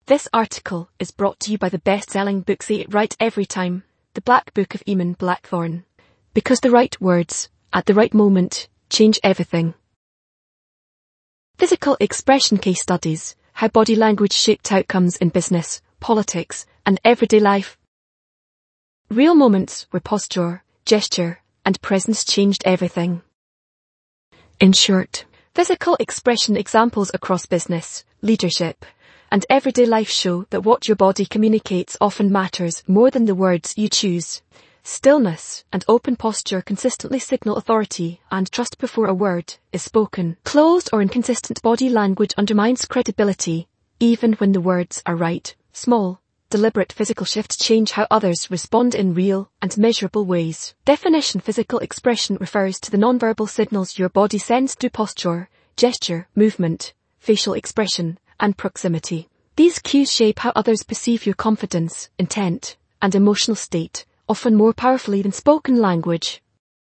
This article is brought to you by the best-selling book Say It Right Every Time, The Black Book of Eamon Blackthorne. Because the right words, at the right moment, change everything. Physical expression case studies, how body language shaped outcomes in business, politics, and everyday life. Real moments where posture, gesture, and presence changed everything. In short, physical expression examples across business, leadership, and everyday life show that what your body communicates often matters more than the words you choose. Stillness and open posture consistently signal authority and trust before a word is spoken. Closed or inconsistent body language undermines credibility, even when the words are right. Small, deliberate physical shifts change how others respond in real and measurable ways. Definition: physical expression refers to the nonverbal signals your body sends through posture, gesture, movement, facial expression, and proximity. These cues shape how others perceive your confidence, intent, and emotional state, often more powerfully than spoken language.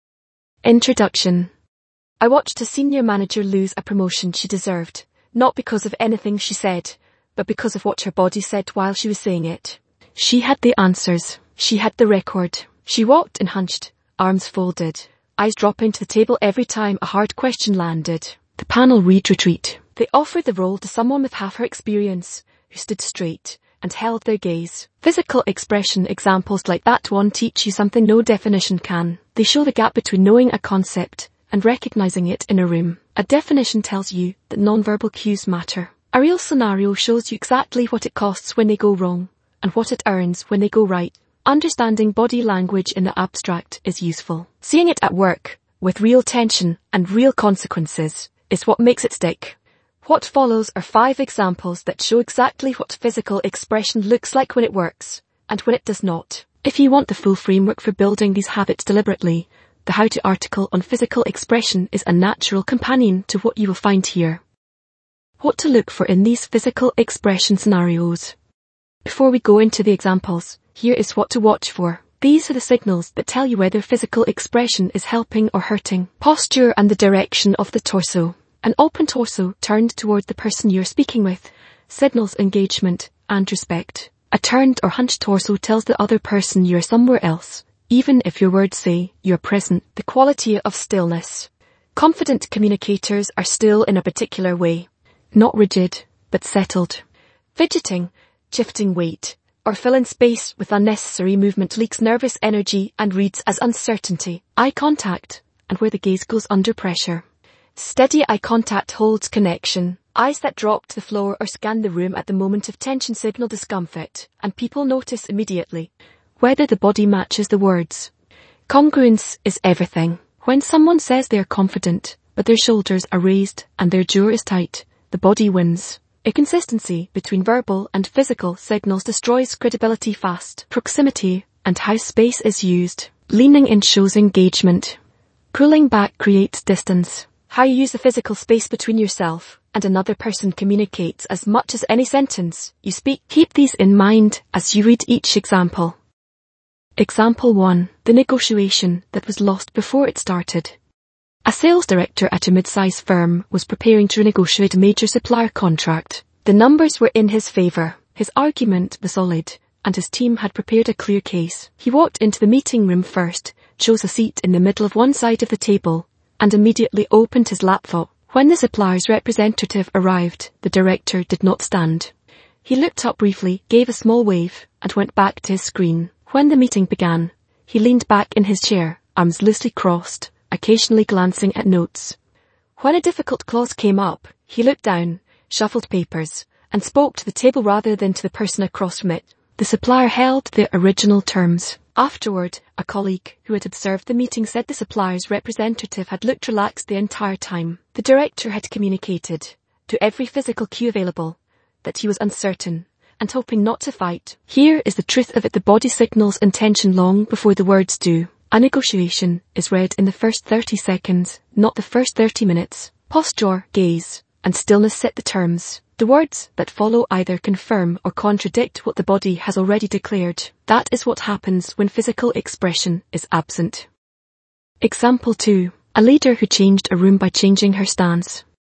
Introduction. I watched a senior manager lose a promotion she deserved, not because of anything she said, but because of what her body said while she was saying it. She had the answers. She had the record. She walked and hunched, arms folded, eyes dropping to the table every time a hard question landed. The panel read retreat. They offered the role to someone with half her experience, who stood straight and held their gaze. Physical expression examples like that one teach you something no definition can. They show the gap between knowing a concept and recognizing it in a room. A definition tells you that nonverbal cues matter. A real scenario shows you exactly what it costs when they go wrong, and what it earns when they go right. Understanding body language in the abstract is useful. Seeing it at work, with real tension and real consequences, is what makes it stick. What follows are 5 examples that show exactly what physical expression looks like when it works, and when it does not. If you want the full framework for building these habits deliberately, the How To article on physical expression is a natural companion to what you will find here. What to look for in these physical expression scenarios. Before we go into the examples, here is what to watch for. These are the signals that tell you whether physical expression is helping or hurting. Posture and the direction of the torso. An open torso turned toward the person you're speaking with signals engagement and respect. A turned or hunched torso tells the other person you're somewhere else, even if your words say you're present. The quality of stillness. Confident communicators are still in a particular way, not rigid, but settled. Fidgeting, shifting weight, or filling space with unnecessary movement leaks nervous energy and reads as uncertainty. Eye contact, and where the gaze goes under pressure. Steady eye contact holds connection. Eyes that drop to the floor or scan the room at the moment of tension signal discomfort, and people notice immediately whether the body matches the words. Congruence is everything. When someone says they are confident, but their shoulders are raised and their jaw is tight, the body wins. Inconsistency between verbal and physical signals destroys credibility fast. Proximity and how space is used. Leaning in shows engagement. Pulling back creates distance. How you use the physical space between yourself and another person communicates as much as any sentence you speak. Keep these in mind as you read each example. Example 1. The negotiation that was lost before it started. A sales director at a mid-size firm was preparing to renegotiate a major supplier contract. The numbers were in his favour. His argument was solid, and his team had prepared a clear case. He walked into the meeting room first, chose a seat in the middle of one side of the table, and immediately opened his laptop. When the supplier's representative arrived, the director did not stand. He looked up briefly, gave a small wave, and went back to his screen. When the meeting began, he leaned back in his chair, arms loosely crossed, occasionally glancing at notes. When a difficult clause came up, he looked down, shuffled papers, and spoke to the table rather than to the person across from it. The supplier held the original terms. Afterward, a colleague who had observed the meeting said the supplier's representative had looked relaxed the entire time. The director had communicated, to every physical cue available, that he was uncertain and hoping not to fight. Here is the truth of it: the body signals intention long before the words do. A negotiation is read in the first 30 seconds, not the first 30 minutes. Posture, gaze, and stillness set the terms. The words that follow either confirm or contradict what the body has already declared. That is what happens when physical expression is absent. Example 2. A leader who changed a room by changing her stance.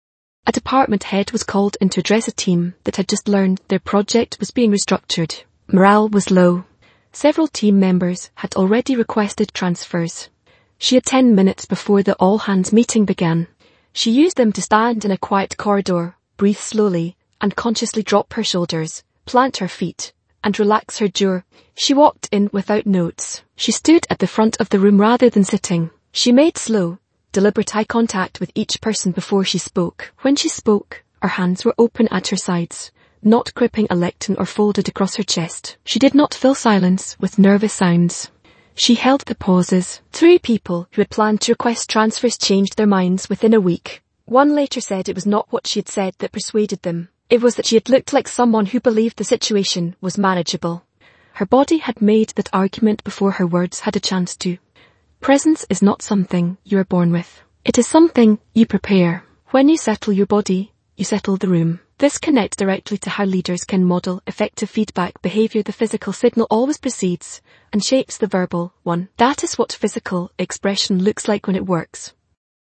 A department head was called in to address a team that had just learned their project was being restructured. Morale was low. Several team members had already requested transfers. She had 10 minutes before the all-hands meeting began. She used them to stand in a quiet corridor, breathe slowly, and consciously drop her shoulders, plant her feet, and relax her jaw. She walked in without notes. She stood at the front of the room rather than sitting. She made slow, deliberate eye contact with each person before she spoke. When she spoke, her hands were open at her sides, not gripping a lectern or folded across her chest. She did not fill silence with nervous sounds. She held the pauses. 3 people who had planned to request transfers changed their minds within a week. One later said it was not what she had said that persuaded them. It was that she had looked like someone who believed the situation was manageable. Her body had made that argument before her words had a chance to. Presence is not something you are born with. It is something you prepare. When you settle your body, you settle the room. This connects directly to how leaders can model effective feedback behavior. The physical signal always precedes and shapes the verbal one. That is what physical expression looks like when it works.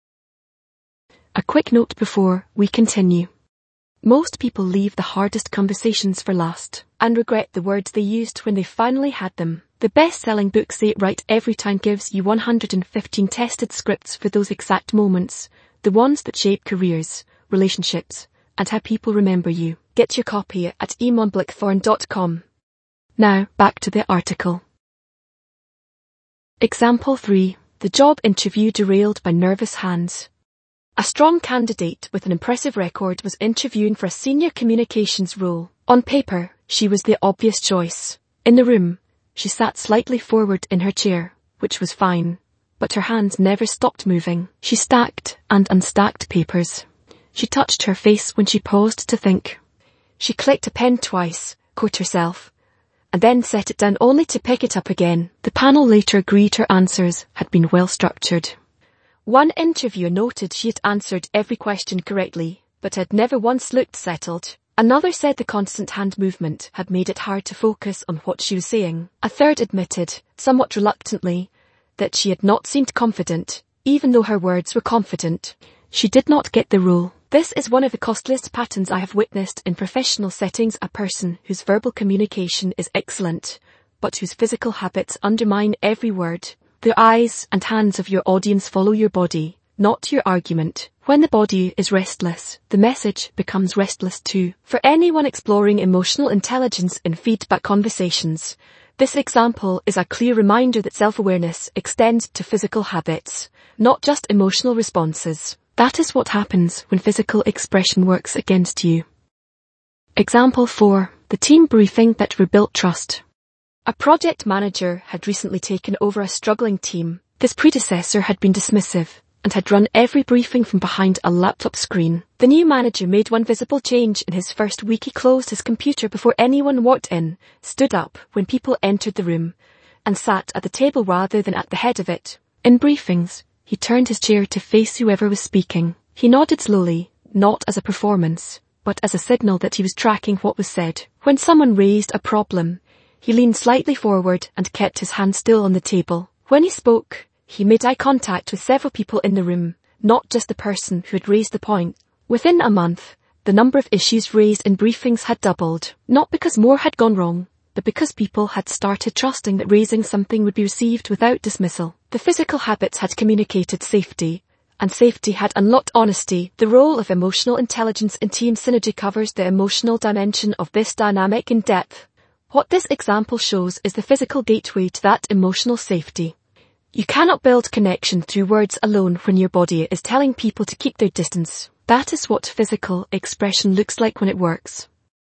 A quick note before we continue. Most people leave the hardest conversations for last and regret the words they used when they finally had them. The best-selling book Say It Right Every Time gives you 115 tested scripts for those exact moments, the ones that shape careers, relationships, and how people remember you. Get your copy at eamonblackthorn.com. Now, back to the article. Example 3. The job interview derailed by nervous hands. A strong candidate with an impressive record was interviewing for a senior communications role. On paper, she was the obvious choice. In the room, she sat slightly forward in her chair, which was fine, but her hands never stopped moving. She stacked and unstacked papers. She touched her face when she paused to think. She clicked a pen twice, caught herself, and then set it down only to pick it up again. The panel later agreed her answers had been well structured. One interviewer noted she had answered every question correctly, but had never once looked settled. Another said the constant hand movement had made it hard to focus on what she was saying. A third admitted, somewhat reluctantly, that she had not seemed confident, even though her words were confident. She did not get the role. This is one of the costliest patterns I have witnessed in professional settings. A person whose verbal communication is excellent, but whose physical habits undermine every word. The eyes and hands of your audience follow your body, not your argument. When the body is restless, the message becomes restless too. For anyone exploring emotional intelligence in feedback conversations, this example is a clear reminder that self-awareness extends to physical habits, not just emotional responses. That is what happens when physical expression works against you. Example 4. The team briefing that rebuilt trust. A project manager had recently taken over a struggling team. His predecessor had been dismissive and had run every briefing from behind a laptop screen. The new manager made one visible change in his first week. He closed his computer before anyone walked in, stood up when people entered the room, and sat at the table rather than at the head of it. In briefings, he turned his chair to face whoever was speaking. He nodded slowly, not as a performance, but as a signal that he was tracking what was said. When someone raised a problem, he leaned slightly forward and kept his hand still on the table. When he spoke, he made eye contact with several people in the room, not just the person who had raised the point. Within a month, the number of issues raised in briefings had doubled, not because more had gone wrong, but because people had started trusting that raising something would be received without dismissal. The physical habits had communicated safety, and safety had unlocked honesty. The role of emotional intelligence in team synergy covers the emotional dimension of this dynamic in depth. What this example shows is the physical gateway to that emotional safety. You cannot build connection through words alone when your body is telling people to keep their distance. That is what physical expression looks like when it works.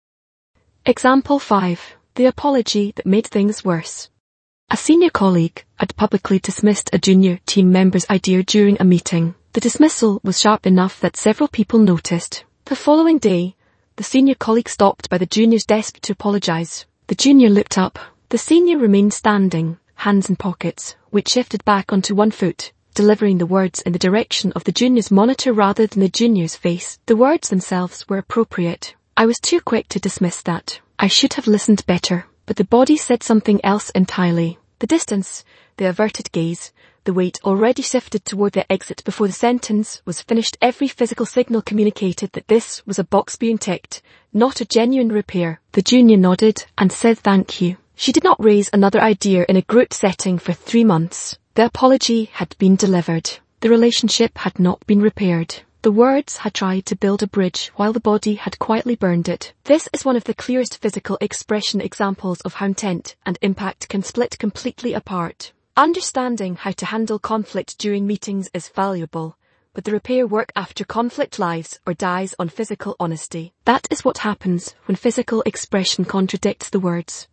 Example 5. The apology that made things worse. A senior colleague had publicly dismissed a junior team member's idea during a meeting. The dismissal was sharp enough that several people noticed. The following day, the senior colleague stopped by the junior's desk to apologize. The junior looked up. The senior remained standing, hands in pockets, which shifted back onto one foot, delivering the words in the direction of the junior's monitor rather than the junior's face. The words themselves were appropriate. I was too quick to dismiss that. I should have listened better. But the body said something else entirely. The distance, the averted gaze, the weight already shifted toward the exit before the sentence was finished. Every physical signal communicated that this was a box being ticked, not a genuine repair. The junior nodded and said thank you. She did not raise another idea in a group setting for 3 months. The apology had been delivered. The relationship had not been repaired. The words had tried to build a bridge while the body had quietly burned it. This is one of the clearest physical expression examples of how intent and impact can split completely apart. Understanding how to handle conflict during meetings is valuable, but the repair work after conflict lives or dies on physical honesty. That is what happens when physical expression contradicts the words.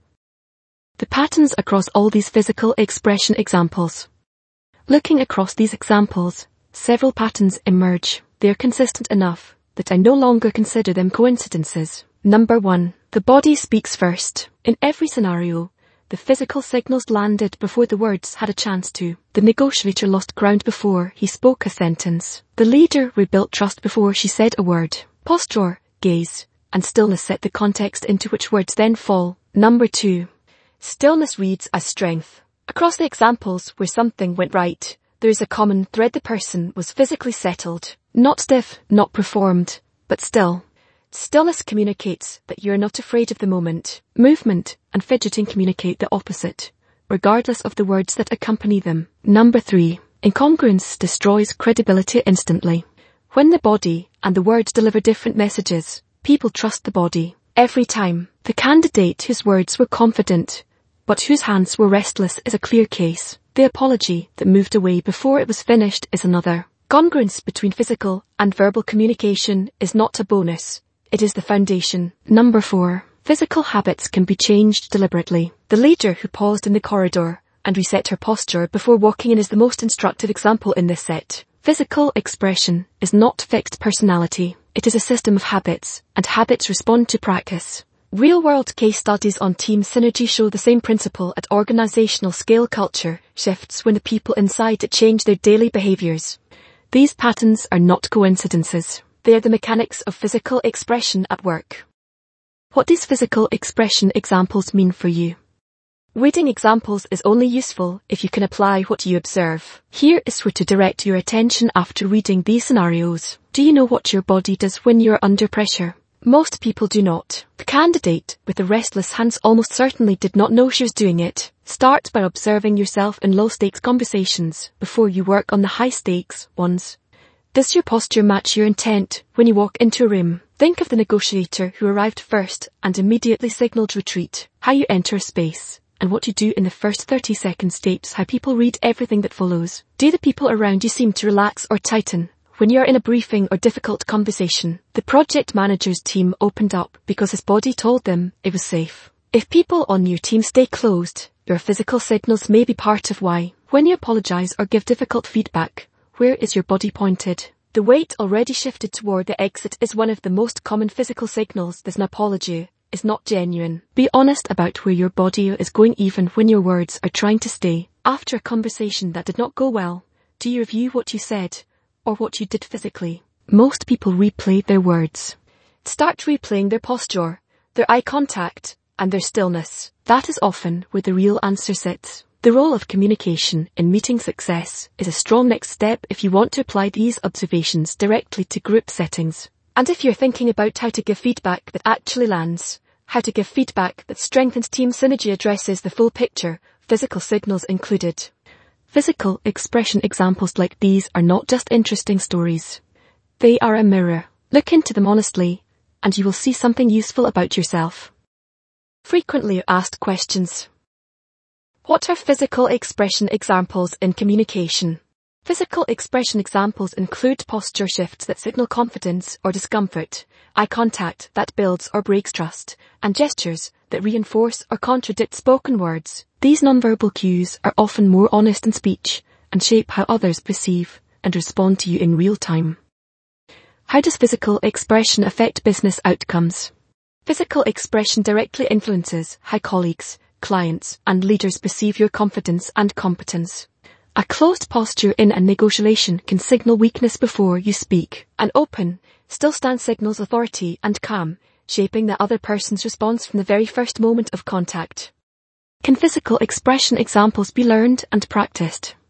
The patterns across all these physical expression examples. Looking across these examples, several patterns emerge. They are consistent enough that I no longer consider them coincidences. Number 1. The body speaks first. In every scenario, the physical signals landed before the words had a chance to. The negotiator lost ground before he spoke a sentence. The leader rebuilt trust before she said a word. Posture, gaze, and stillness set the context into which words then fall. Number 2. Stillness reads as strength. Across the examples where something went right, there is a common thread. The person was physically settled. Not stiff, not performed, but still. Stillness communicates that you are not afraid of the moment. Movement and fidgeting communicate the opposite, regardless of the words that accompany them. Number 3. Incongruence destroys credibility instantly. When the body and the words deliver different messages, people trust the body. Every time. The candidate whose words were confident, but whose hands were restless is a clear case. The apology that moved away before it was finished is another. Congruence between physical and verbal communication is not a bonus, it is the foundation. Number 4. Physical habits can be changed deliberately. The leader who paused in the corridor and reset her posture before walking in is the most instructive example in this set. Physical expression is not fixed personality, it is a system of habits, and habits respond to practice. Real-world case studies on team synergy show the same principle at organizational scale. Culture shifts when the people inside it change their daily behaviors. These patterns are not coincidences. They are the mechanics of physical expression at work. What these physical expression examples mean for you. Reading examples is only useful if you can apply what you observe. Here is where to direct your attention after reading these scenarios. Do you know what your body does when you're under pressure? Most people do not. The candidate with the restless hands almost certainly did not know she was doing it. Start by observing yourself in low-stakes conversations before you work on the high-stakes ones. Does your posture match your intent when you walk into a room? Think of the negotiator who arrived first and immediately signaled retreat. How you enter a space and what you do in the first 30 seconds shapes how people read everything that follows. Do the people around you seem to relax or tighten? When you're in a briefing or difficult conversation, the project manager's team opened up because his body told them it was safe. If people on your team stay closed, your physical signals may be part of why. When you apologize or give difficult feedback, where is your body pointed? The weight already shifted toward the exit is one of the most common physical signals that an apology is not genuine. Be honest about where your body is going even when your words are trying to stay. After a conversation that did not go well, do you review what you said or what you did physically? Most people replay their words. Start replaying their posture, their eye contact, and their stillness. That is often where the real answer sits. The role of communication in meeting success is a strong next step if you want to apply these observations directly to group settings. And if you're thinking about how to give feedback that actually lands, how to give feedback that strengthens team synergy, addresses the full picture, physical signals included. Physical expression examples like these are not just interesting stories. They are a mirror. Look into them honestly, and you will see something useful about yourself. Frequently asked questions. What are physical expression examples in communication? Physical expression examples include posture shifts that signal confidence or discomfort, eye contact that builds or breaks trust, and gestures that reinforce or contradict spoken words. These nonverbal cues are often more honest than speech and shape how others perceive and respond to you in real time. How does physical expression affect business outcomes? Physical expression directly influences how colleagues, clients, and leaders perceive your confidence and competence. A closed posture in a negotiation can signal weakness before you speak. An open, still stance signals authority and calm, shaping the other person's response from the very first moment of contact. Can physical expression examples be learned and practiced?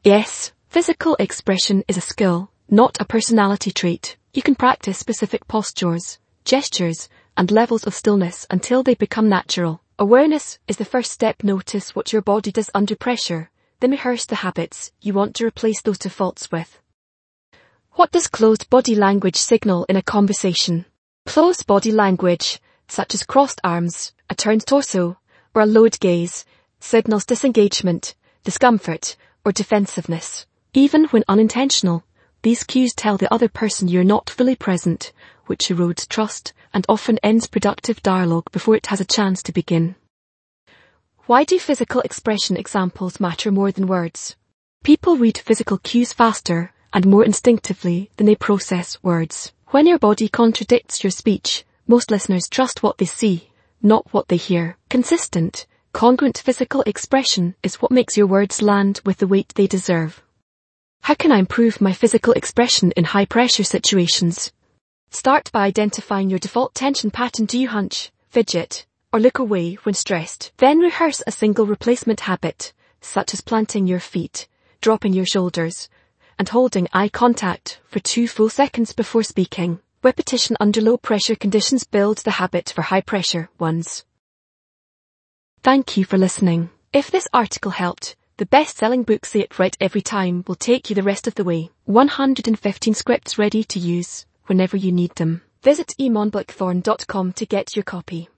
Yes, physical expression is a skill, not a personality trait. You can practice specific postures, gestures, and levels of stillness until they become natural. Awareness is the first step. Notice what your body does under pressure, then rehearse the habits you want to replace those defaults with. What does closed body language signal in a conversation? Closed body language, such as crossed arms, a turned torso, or a lowered gaze, signals disengagement, discomfort, or defensiveness. Even when unintentional, these cues tell the other person you're not fully present, which erodes trust and often ends productive dialogue before it has a chance to begin. Why do physical expression examples matter more than words? People read physical cues faster and more instinctively than they process words. When your body contradicts your speech, most listeners trust what they see, not what they hear. Consistent, congruent physical expression is what makes your words land with the weight they deserve. How can I improve my physical expression in high-pressure situations? Start by identifying your default tension pattern. Do you hunch, fidget, or look away when stressed? Then rehearse a single replacement habit, such as planting your feet, dropping your shoulders, and holding eye contact for 2 full seconds before speaking. Repetition under low-pressure conditions builds the habit for high-pressure ones. Thank you for listening. If this article helped, the best-selling book Say It Right Every Time will take you the rest of the way. 115 scripts ready to use whenever you need them. Visit emonblackthorn.com to get your copy.